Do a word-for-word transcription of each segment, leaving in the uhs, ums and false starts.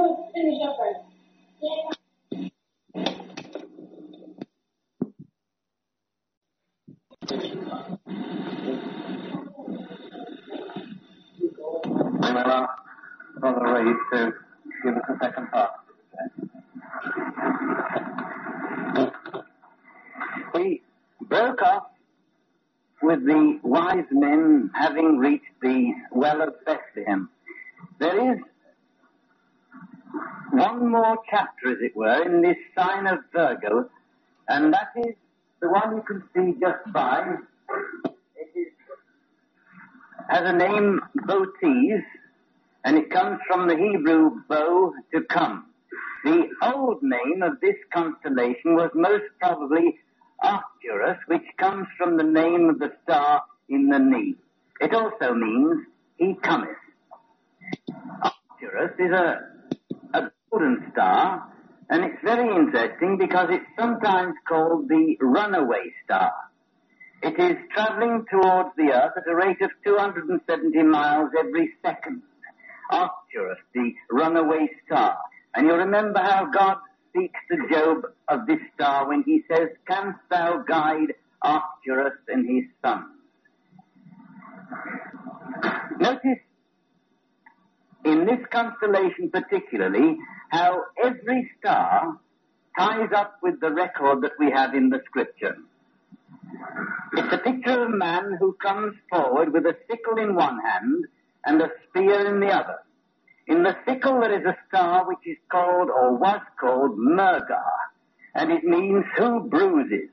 We will ask Brother Reed to give us the second part. We broke off with the wise men having reached the well of Bethlehem. There is one more chapter, as it were, in this sign of Virgo, and that is the one you can see just by. It is, has a name Botes, and it comes from the Hebrew bow, to come. The old name of this constellation was most probably Arcturus, which comes from the name of the star in the knee. It also means he cometh. Arcturus is a, a golden star, and it's very interesting because it's sometimes called the runaway star. It is traveling towards the earth at a rate of two hundred seventy miles every second. Arcturus, the runaway star. And you remember how God speaks to Job of this star when he says, "Canst thou guide Arcturus and his sons?" Notice in this constellation particularly how every star ties up with the record that we have in the scripture. It's a picture of a man who comes forward with a sickle in one hand and a spear in the other. In the sickle there is a star which is called, or was called, Mergar, and it means who bruises.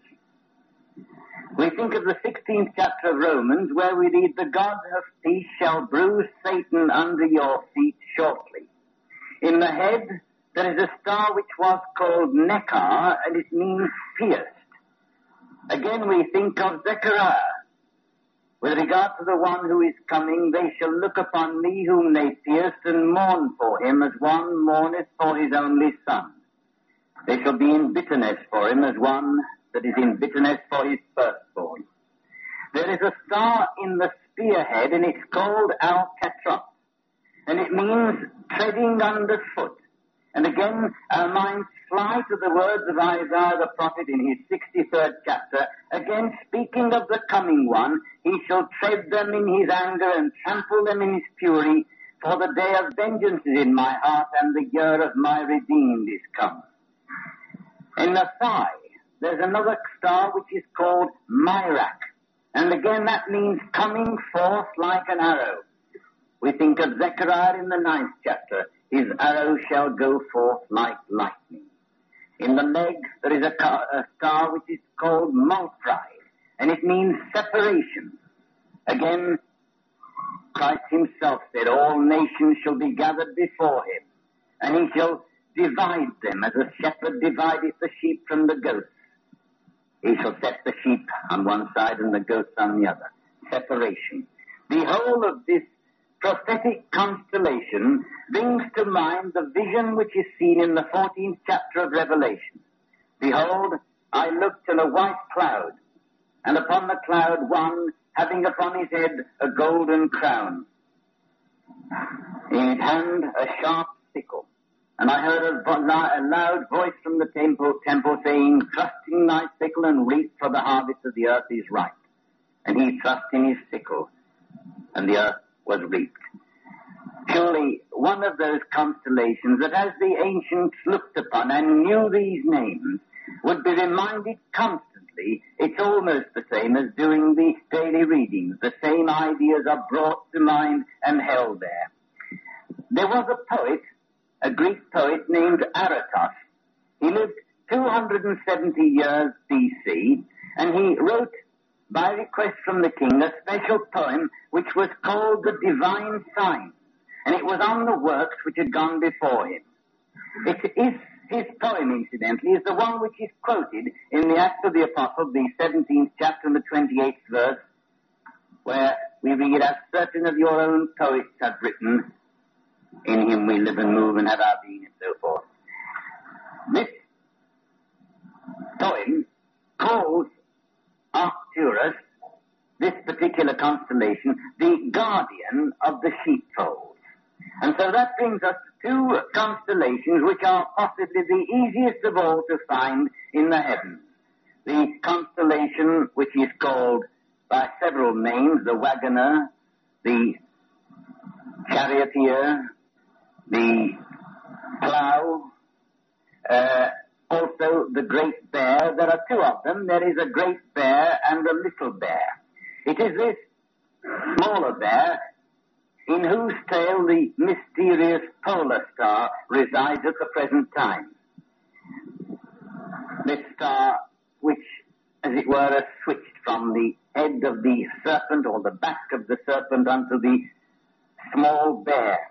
We think of the sixteenth chapter of Romans, where we read, "The God of peace shall bruise Satan under your feet shortly." In the head there is a star which was called Neckar, and it means pierced. Again we think of Zechariah. "With regard to the one who is coming, they shall look upon me whom they pierced and mourn for him as one mourneth for his only son. They shall be in bitterness for him as one that is in bitterness for his firstborn." There is a star in the spearhead, and it's called Al-Katrop, and it means treading underfoot. And again, our minds fly to the words of Isaiah the prophet in his sixty-third chapter, again speaking of the coming one. "He shall tread them in his anger and trample them in his fury, for the day of vengeance is in my heart, and the year of my redeemed is come." In the thigh, there's another star which is called Myrak, and again that means coming forth like an arrow. We think of Zechariah in the ninth chapter. "His arrow shall go forth like lightning." In the leg, there is a, car, a star which is called Malpride, and it means separation. Again, Christ himself said, "All nations shall be gathered before him, and he shall divide them as a shepherd divideth the sheep from the goats. He shall set the sheep on one side and the goats on the other." Separation. The whole of this prophetic constellation brings to mind the vision which is seen in the fourteenth chapter of Revelation. "Behold, I looked, and a white cloud, and upon the cloud one having upon his head a golden crown, in his hand a sharp sickle. And I heard a, vo- a loud voice from the temple, temple saying, Trust in thy sickle and reap, for the harvest of the earth is ripe. And he thrust in his sickle, and the earth was reaped." Surely one of those constellations that as the ancients looked upon and knew these names would be reminded constantly. It's almost the same as doing the daily readings. The same ideas are brought to mind and held there. There was a poet, a Greek poet named Aratos. He lived two hundred seventy years B C, and he wrote, by request from the king, a special poem which was called The Divine Signs, and it was on the works which had gone before him. It is, his poem, incidentally, is the one which is quoted in the Acts of the Apostles, the seventeenth chapter and the twenty-eighth verse, where we read, "As certain of your own poets have written, in him we live and move and have our being," and so forth. This poem calls Arcturus, this particular constellation, the guardian of the sheepfolds. And so that brings us to two constellations which are possibly the easiest of all to find in the heavens. The constellation which is called by several names, the Wagoner, the Charioteer, the Plough, uh, also the Great Bear. There are two of them. There is a Great Bear and a Little Bear. It is this smaller bear in whose tail the mysterious polar star resides at the present time. This star, which, as it were, has switched from the head of the serpent or the back of the serpent unto the small bear,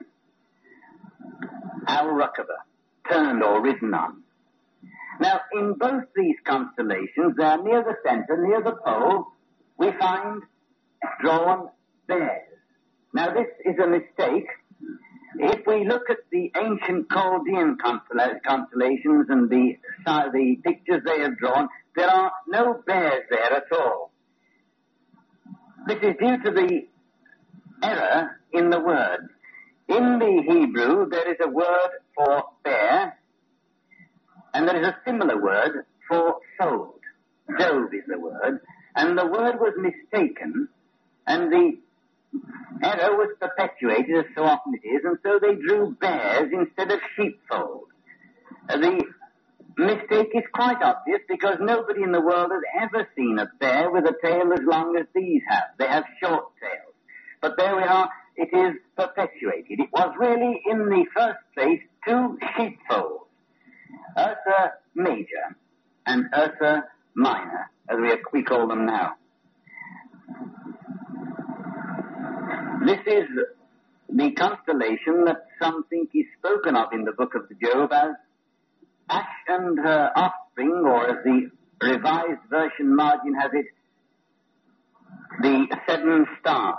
Al-Raqaba, turned or risen on. Now, in both these constellations, there near the center, near the pole, we find drawn bears. Now, this is a mistake. If we look at the ancient Chaldean constellations and the, uh, the pictures they have drawn, there are no bears there at all. This is due to the error in the word. In the Hebrew, there is a word for bear, and there is a similar word for fold. Dove is the word, and the word was mistaken, and the error was perpetuated, as so often it is, and so they drew bears instead of sheepfold. Uh, the mistake is quite obvious because nobody in the world has ever seen a bear with a tail as long as these have. They have short tails. But there we are, it is perpetuated. It was really, in the first place, two sheepfolds, Ursa Major and Ursa Minor, as we, we call them now. This is the constellation that some think is spoken of in the book of Job as Ash and her offspring, or as the Revised Version margin has it, the seven stars.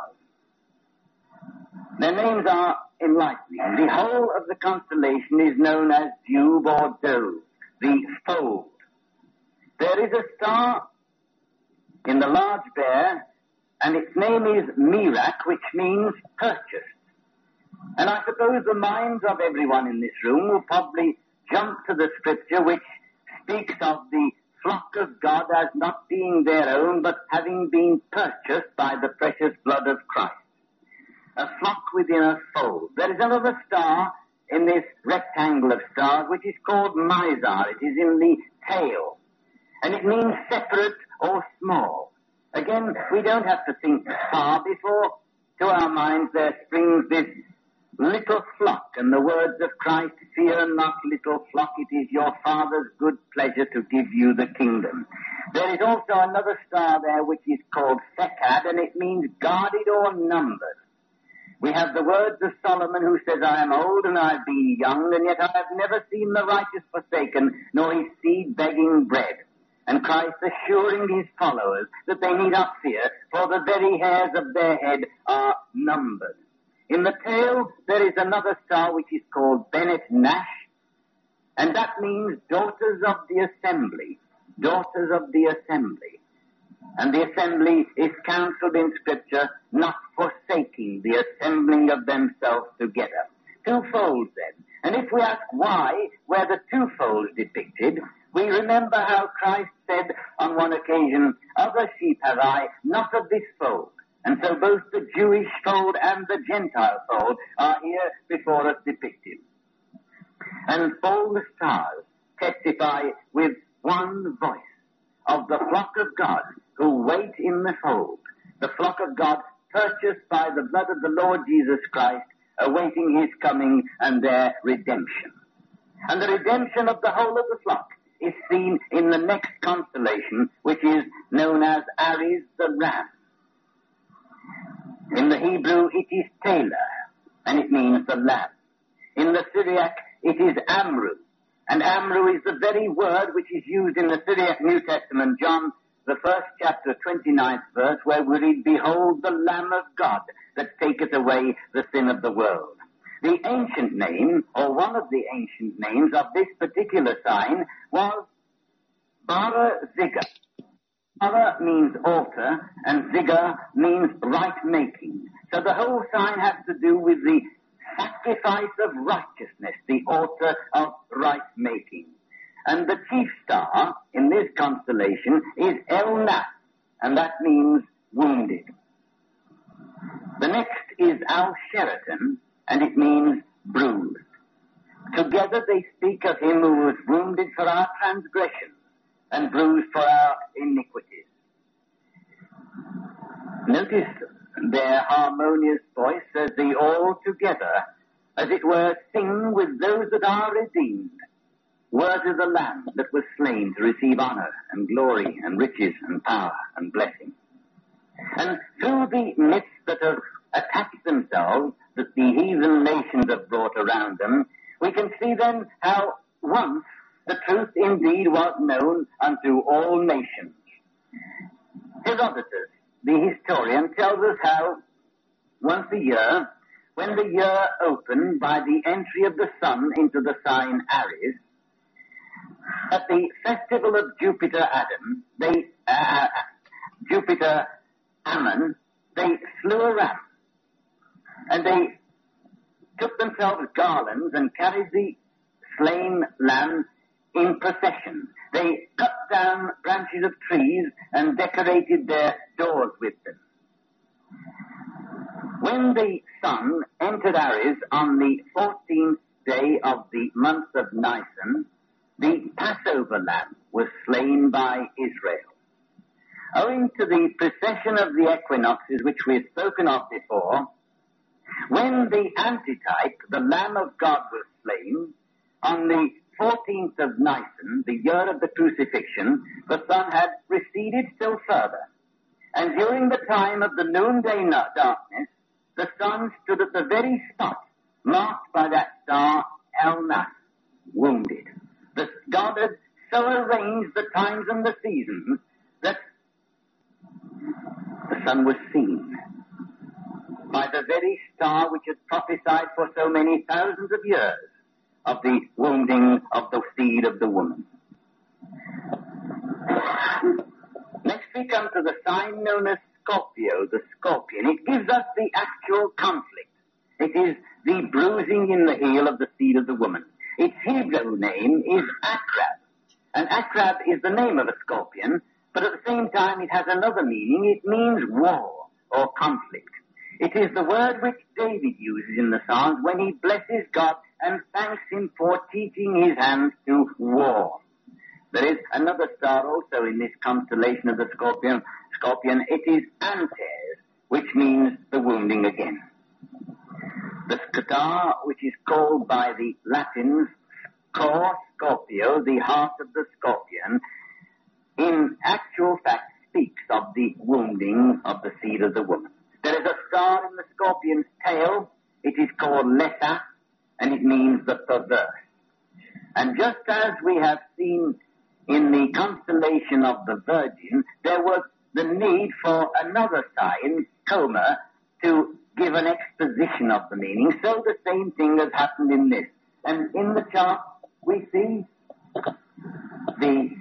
Their names are enlightening. The whole of the constellation is known as Jube or Dove, the fold. There is a star in the large bear, and its name is Merak, which means purchased. And I suppose the minds of everyone in this room will probably jump to the scripture which speaks of the flock of God as not being their own, but having been purchased by the precious blood of Christ. A flock within a fold. There is another star in this rectangle of stars which is called Mizar. It is in the tail, and it means separate or small. Again, we don't have to think far before to our minds there springs this little flock, and the words of Christ, fear not, little flock, it is your Father's good pleasure to give you the kingdom. There is also another star there which is called Sekad, and it means guarded or numbered. We have the words of Solomon who says, I am old and I have been young, and yet I have never seen the righteous forsaken, nor his seed begging bread. And Christ assuring his followers that they need not fear, for the very hairs of their head are numbered. In the tail, there is another star which is called Bennett Nash, and that means daughters of the assembly, daughters of the assembly. And the assembly is counseled in Scripture, not forsaking the assembling of themselves together. Two folds then. And if we ask why were the two folds depicted, we remember how Christ said on one occasion, other sheep have I, not of this fold. And so both the Jewish fold and the Gentile fold are here before us depicted. And all the stars testify with one voice of the flock of God who wait in the fold, the flock of God purchased by the blood of the Lord Jesus Christ, awaiting his coming and their redemption. And the redemption of the whole of the flock is seen in the next constellation, which is known as Aries the Ram. In the Hebrew, it is Taylor, and it means the lamb. In the Syriac, it is Amru, and Amru is the very word which is used in the Syriac New Testament, John, the first chapter, twenty-ninth verse, where we read, behold the Lamb of God that taketh away the sin of the world. The ancient name, or one of the ancient names of this particular sign, was Bara Ziga. Bara means altar, and Ziga means right making. So the whole sign has to do with the sacrifice of righteousness, the altar of right-making. And the chief star in this constellation is El-Nas, and that means wounded. The next is Al-Sheraton, and it means bruised. Together they speak of him who was wounded for our transgressions and bruised for our iniquities. Notice their harmonious voice as they all together, as it were, sing with those that are redeemed, words of the Lamb that was slain to receive honor and glory and riches and power and blessing. And through the myths that have attached themselves, that the heathen nations have brought around them, we can see then how once the truth indeed was known unto all nations. Herodotus, the historian, tells us how once a year, when the year opened by the entry of the sun into the sign Aries, at the festival of Jupiter Adam, they, uh, Jupiter Ammon, they slew a ram, and they took themselves garlands and carried the slain lamb in procession. They cut down branches of trees and decorated their doors with them. When the sun entered Aries on the fourteenth day of the month of Nisan, the Passover lamb was slain by Israel. Owing to the precession of the equinoxes which we have spoken of before, when the antitype, the Lamb of God, was slain, on the fourteenth of Nisan, the year of the crucifixion, the sun had receded still further. And during the time of the noonday darkness, the sun stood at the very spot marked by that star, El-Nas, wounded. The God had so arranged the times and the seasons that the sun was seen by the very star which had prophesied for so many thousands of years of the wounding of the seed of the woman. Next we come to the sign known as Scorpio, the scorpion. It gives us the actual conflict. It is the bruising in the heel of the seed of the woman. Its Hebrew name is Akrab. And Akrab is the name of a scorpion, but at the same time it has another meaning. It means war or conflict. It is the word which David uses in the Psalms when he blesses God and thanks him for teaching his hands to war. There is another star also in this constellation of the scorpion. Scorpion. It is Antares, which means the wounding again. The star, which is called by the Latins Cor Scorpio, the heart of the scorpion, in actual fact speaks of the wounding of the seed of the woman. There is a star in the scorpion's tail. It is called Lessa, and it means the perverse. And just as we have seen in the constellation of the Virgin, there was the need for another sign, Coma, to give an exposition of the meaning. So the same thing has happened in this. And in the chart, we see the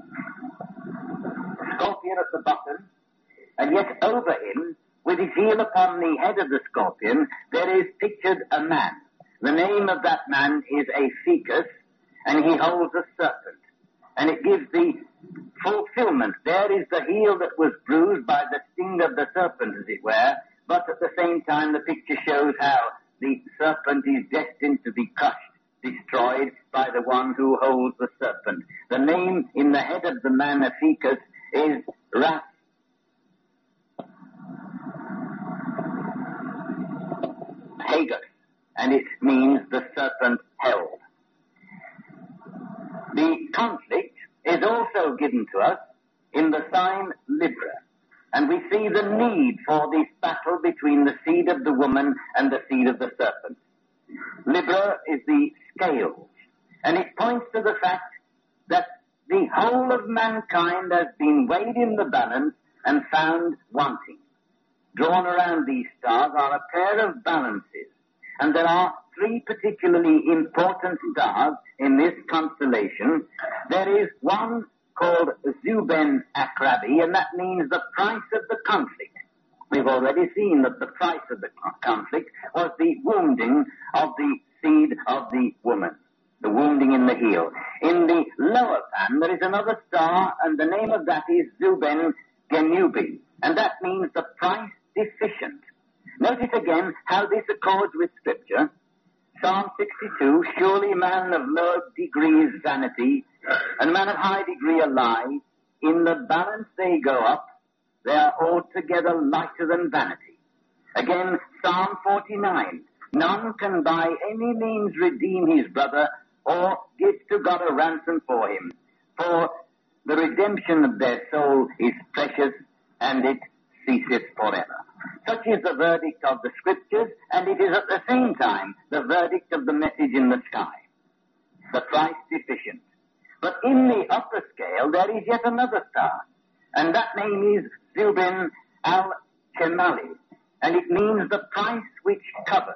scorpion at the bottom, and yet over him, with his heel upon the head of the scorpion, there is pictured a man. The name of that man is Aphaeus, and he holds a serpent. And it gives the fulfillment. There is the heel that was bruised by the sting of the serpent, as it were, but at the same time the picture shows how the serpent is destined to be crushed, destroyed by the one who holds the serpent. The name in the head of the man Aphaeus is Ras. Hagus, and it means the serpent held. The conflict is also given to us in the sign Libra, and we see the need for this battle between the seed of the woman and the seed of the serpent. Libra is the scales, and it points to the fact that the whole of mankind has been weighed in the balance and found wanting. Drawn around these stars are a pair of balances, and there are three particularly important stars in this constellation. There is one called Zuben Akrabi, and that means the price of the conflict. We've already seen that the price of the conflict was the wounding of the seed of the woman, the wounding in the heel. In the lower pan, there is another star, and the name of that is Zuben Genubi, and that means the price deficient. Notice again how this accords with Scripture. Psalm sixty-two, surely man of low degree is vanity, and man of high degree a lie. In the balance they go up, they are altogether lighter than vanity. Again, Psalm forty-nine, none can by any means redeem his brother, or give to God a ransom for him. For the redemption of their soul is precious, and it ceaseth forever. Such is the verdict of the Scriptures, and it is at the same time the verdict of the message in the sky. The price deficient. But in the upper scale there is yet another star, and that name is Zuben al-Chemali, and it means the price which covers.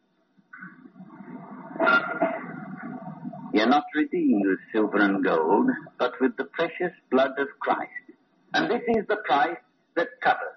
Ye are not redeemed with silver and gold, but with the precious blood of Christ. And this is the price that covers.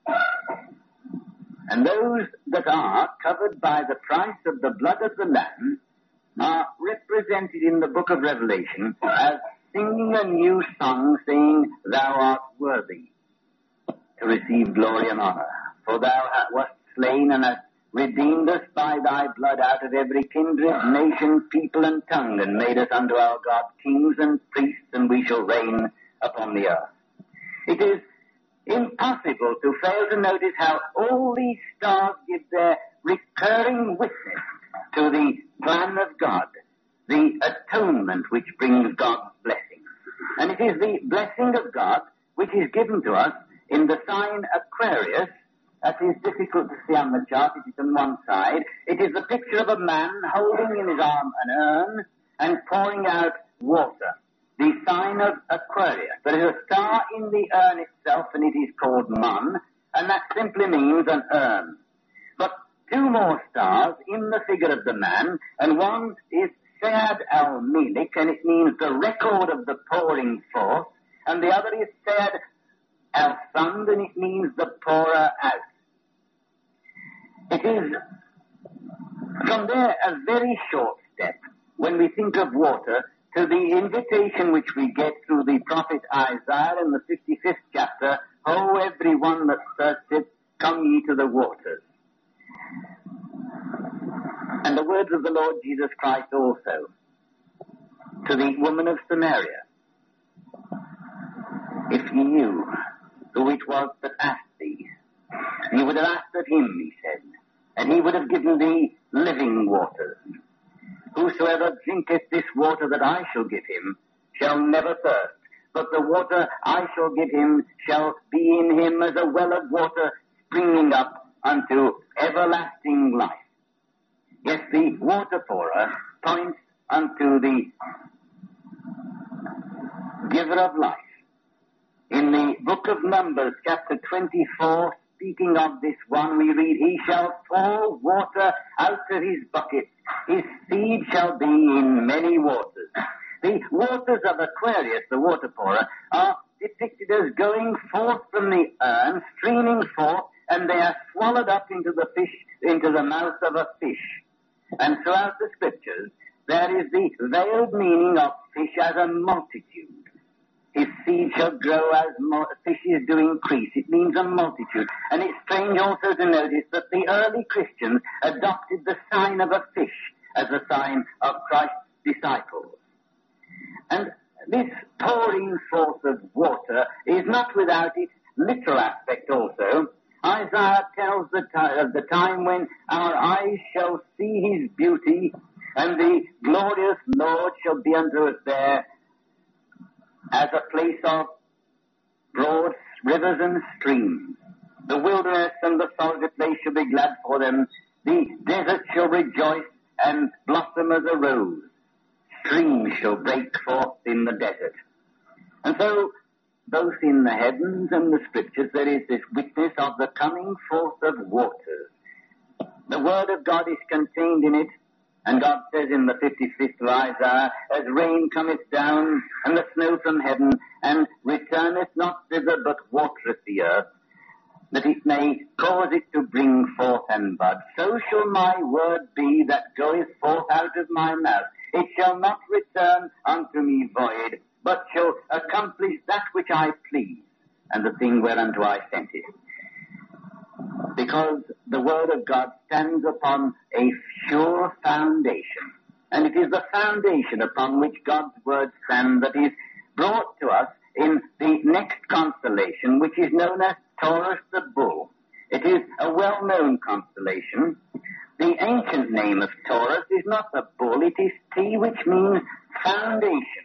And those that are covered by the price of the blood of the Lamb are represented in the book of Revelation as singing a new song, saying, Thou art worthy to receive glory and honor, for thou wast slain and hast redeemed us by thy blood out of every kindred, nation, people, and tongue, and made us unto our God kings and priests, and we shall reign upon the earth. It is impossible to fail to notice how all these stars give their recurring witness to the plan of God, the atonement which brings God's blessing. And it is the blessing of God which is given to us in the sign Aquarius. That is difficult to see on the chart. It is on one side. It is the picture of a man holding in his arm an urn and pouring out water. The sign of Aquarius. There is a star in the urn itself, and it is called Mun, and that simply means an urn. But two more stars in the figure of the man, and one is Sead al-Melik, and it means the record of the pouring forth, and the other is Sead al-Sund, and it means the pourer out. It is from there a very short step when we think of water to the invitation which we get through the prophet Isaiah in the fifty-fifth chapter, O every one that thirsteth, come ye to the waters. And the words of the Lord Jesus Christ also to the woman of Samaria. If ye knew who it was that asked thee, ye would have asked of him, he said, and he would have given thee living waters. Whosoever drinketh this water that I shall give him shall never thirst, but the water I shall give him shall be in him as a well of water springing up unto everlasting life. Yes, the water pourer points unto the giver of life. In the book of Numbers, chapter twenty-four, speaking of this one, we read, He shall pour water out of his bucket. His seed shall be in many waters. The waters of Aquarius, the water pourer, are depicted as going forth from the urn, streaming forth, and they are swallowed up into the fish, into the mouth of a fish. And throughout the Scriptures, there is the veiled meaning of fish as a multitude. His seed shall grow as mo- fishes do increase. It means a multitude. And it's strange also to notice that the early Christians adopted the sign of a fish as a sign of Christ's disciples. And this pouring forth of water is not without its literal aspect also. Isaiah tells the t- of the time when our eyes shall see his beauty, and the glorious Lord shall be unto us there as a place of broad rivers and streams. The wilderness and the solid place shall be glad for them. The desert shall rejoice and blossom as a rose. Streams shall break forth in the desert. And so, both in the heavens and the Scriptures, there is this witness of the coming forth of waters. The Word of God is contained in it, and God says in the fifty-fifth of Isaiah, as rain cometh down, and the snow from heaven, and returneth not thither, but watereth the earth, that it may cause it to bring forth and bud. So shall my word be that goeth forth out of my mouth. It shall not return unto me void, but shall accomplish that which I please, and the thing whereunto I sent it. Because the word of God stands upon a sure foundation, and it is the foundation upon which God's word stands that is brought to us in the next constellation, which is known as Taurus the Bull. It is a well-known constellation. The ancient name of Taurus is not the bull, it is T, which means foundation.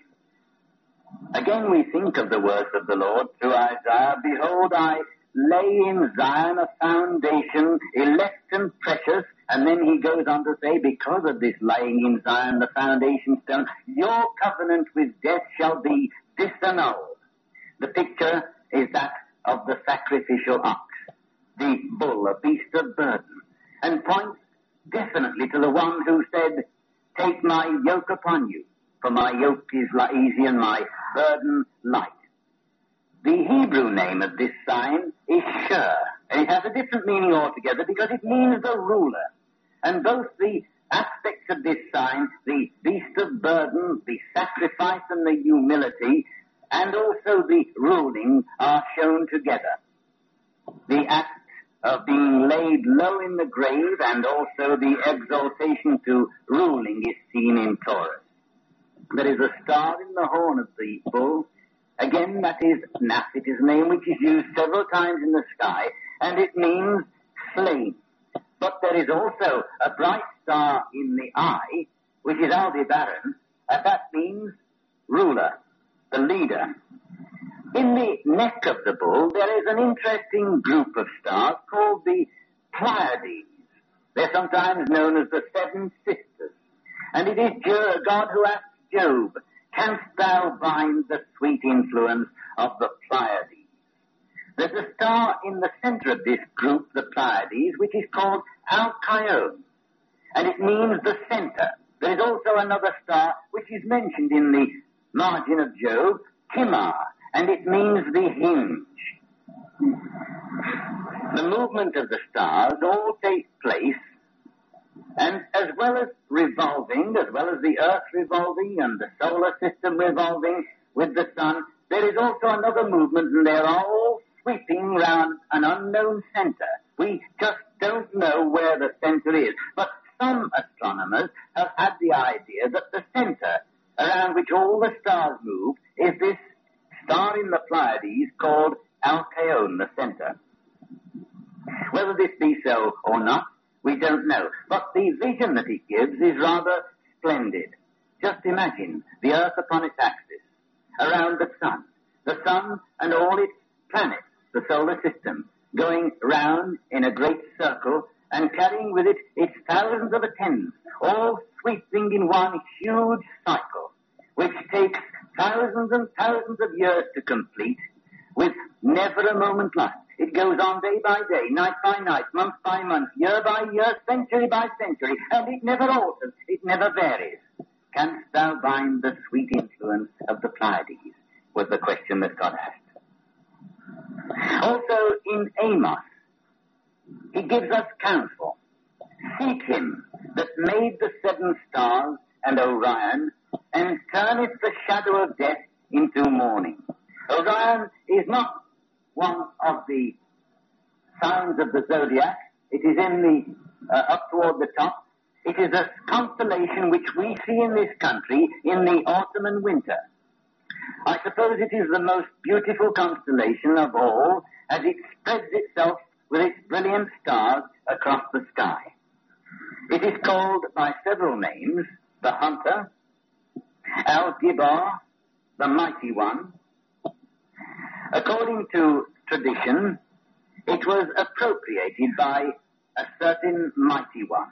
Again we think of the words of the Lord through Isaiah, behold, I lay in Zion a foundation, elect and precious, and then he goes on to say, because of this laying in Zion, the foundation stone, your covenant with death shall be disannulled. The picture is that of the sacrificial ox, the bull, a beast of burden, and points definitely to the one who said, take my yoke upon you, for my yoke is easy and my burden light. The Hebrew name of this sign is Shur, and it has a different meaning altogether because it means the ruler. And both the aspects of this sign, the beast of burden, the sacrifice and the humility, and also the ruling are shown together. The act of being laid low in the grave and also the exaltation to ruling is seen in Taurus. There is a star in the horn of the bull. Again, that is Naph. It is a name which is used several times in the sky, and it means slain. But there is also a bright star in the eye, which is Aldebaran, and that means ruler, the leader. In the neck of the bull, there is an interesting group of stars called the Pleiades. They're sometimes known as the Seven Sisters. And it is God who asks Job, canst thou bind the sweet influence of the Pleiades? There's a star in the center of this group, the Pleiades, which is called Alcyone, and it means the center. There is also another star which is mentioned in the margin of Job, Timar, and it means the hinge. The movement of the stars all takes place, and as well as revolving, as well as the earth revolving and the solar system revolving with the sun, there is also another movement, and they're all sweeping round an unknown center. We just don't know where the center is, but some astronomers have had the idea that the center around which all the stars move is this star in the Pleiades called Alcyone, the center. Whether this be so or not, we don't know. But the vision that it gives is rather splendid. Just imagine the Earth upon its axis, around the sun, the sun and all its planets, the solar system, going round in a great circle and carrying with it its thousands of attendants, all sweeping in one huge cycle, which takes thousands and thousands of years to complete, with never a moment lost. It goes on day by day, night by night, month by month, year by year, century by century, and it never alters, it never varies. Canst thou bind the sweet influence of the Pleiades? Was the question that God asked. Also in Amos, he gives us counsel. Seek him that made the seven stars and Orion, and turneth the shadow of death into morning. Orion is not one of the signs of the zodiac. It is in the, uh, up toward the top. It is a constellation which we see in this country in the autumn and winter. I suppose it is the most beautiful constellation of all, as it spreads itself with its brilliant stars across the sky. It is called by several names: the Hunter, Al-Gibar, the Mighty One. According to tradition, it was appropriated by a certain Mighty One.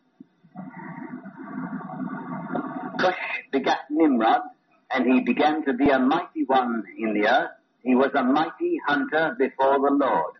Cush begat Nimrod, and he began to be a mighty one in the earth. He was a mighty hunter before the Lord.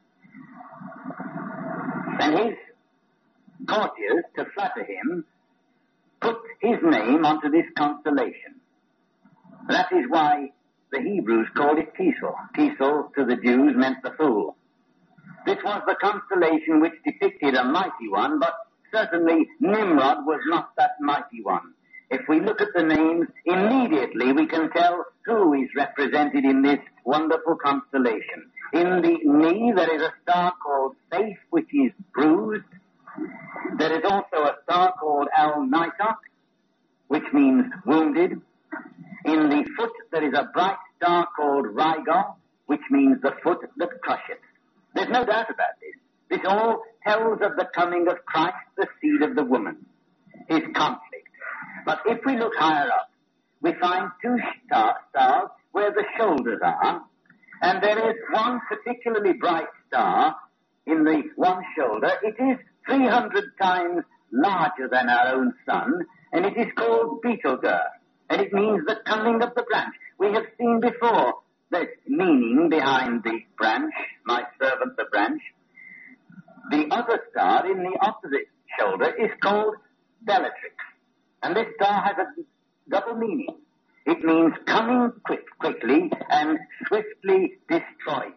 And his courtiers, to flatter him, put his name onto this constellation. That is why the Hebrews called it Tesil. Tesil to the Jews meant the fool. This was the constellation which depicted a mighty one, but certainly Nimrod was not that mighty one. If we look at the names, immediately we can tell who is represented in this wonderful constellation. In the knee there is a star called Faith, which is bruised. There is also a star called Al-Nitok, which means wounded. In the foot there is a bright star called Rigel, which means the foot that crusheth. There's no doubt about this. This all tells of the coming of Christ, the seed of the woman, his conflict. But if we look higher up, we find two star, stars where the shoulders are, and there is one particularly bright star in the one shoulder. It is three hundred times larger than our own sun, and it is called Betelgeuse, and it means the coming of the branch. We have seen before the meaning behind the branch, my servant the branch. The other star in the opposite shoulder is called Bellatrix, and this star has a double meaning. It means coming quick, quickly and swiftly destroyed.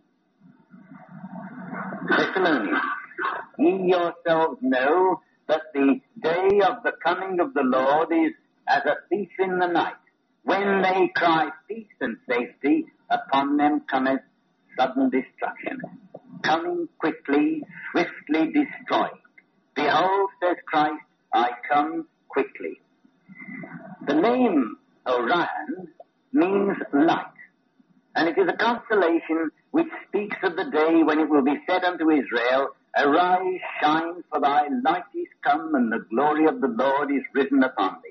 Thessalonians, ye yourselves know that the day of the coming of the Lord is as a thief in the night. When they cry peace and safety, upon them cometh sudden destruction. Coming quickly, swiftly destroyed. Behold, says Christ, I come quickly. The name Orion means light, and it is a constellation which speaks of the day when it will be said unto Israel, Arise, shine, for thy light is come, and the glory of the Lord is risen upon thee.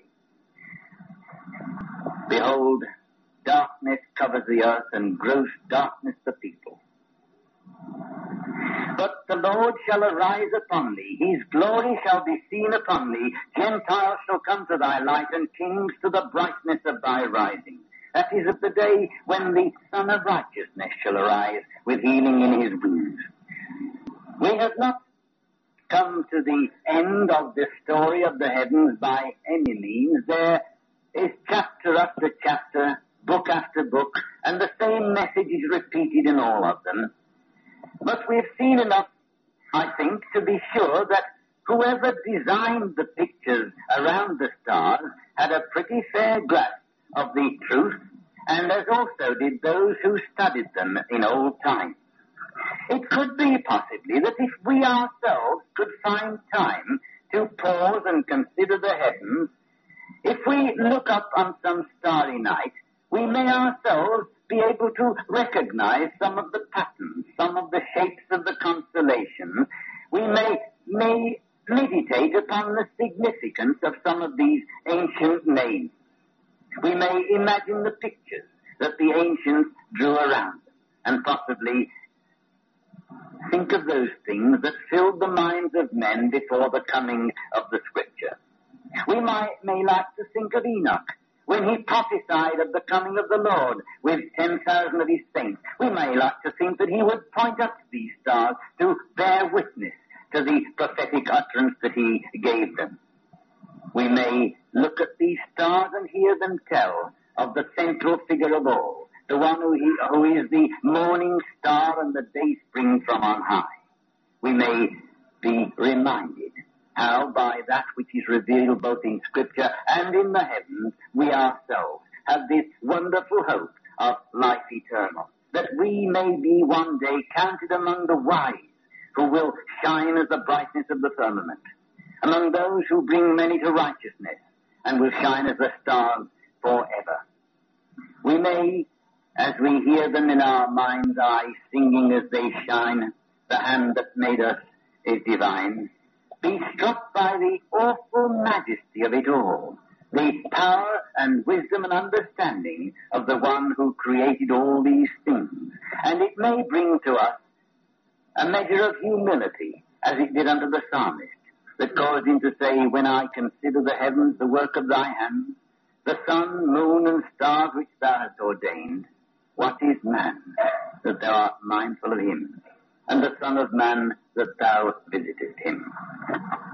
Behold, darkness covers the earth, and gross darkness the people. But the Lord shall arise upon thee, his glory shall be seen upon thee, Gentiles shall come to thy light, and kings to the brightness of thy rising. That is at the day when the Son of Righteousness shall arise, with healing in his wounds. We have not come to the end of the story of the heavens by any means. There is chapter after chapter, book after book, and the same message is repeated in all of them. But we've seen enough, I think, to be sure that whoever designed the pictures around the stars had a pretty fair grasp of the truth, and as also did those who studied them in old times. It could be possibly that if we ourselves could find time to pause and consider the heavens, if we look up on some starry night, we may ourselves be able to recognize some of the patterns, some of the shapes of the constellations. We may, may meditate upon the significance of some of these ancient names. We may imagine the pictures that the ancients drew around them, and possibly think of those things that filled the minds of men before the coming of the Scripture. We might, may like to think of Enoch, when he prophesied of the coming of the Lord with ten thousand of his saints. We may like to think that he would point up to these stars to bear witness to the prophetic utterance that he gave them. We may look at these stars and hear them tell of the central figure of all, the one who, he, who is the morning star and the day spring from on high. We may be reminded how by that which is revealed both in Scripture and in the heavens, we ourselves have this wonderful hope of life eternal, that we may be one day counted among the wise who will shine as the brightness of the firmament, among those who bring many to righteousness and will shine as the stars forever. We may, as we hear them in our mind's eye, singing as they shine, the hand that made us is divine, be struck by the awful majesty of it all, the power and wisdom and understanding of the one who created all these things. And it may bring to us a measure of humility, as it did unto the psalmist, that caused him to say, when I consider the heavens, the work of thy hands, the sun, moon, and stars which thou hast ordained, what is man that thou art mindful of him, and the Son of Man that thou visitest him?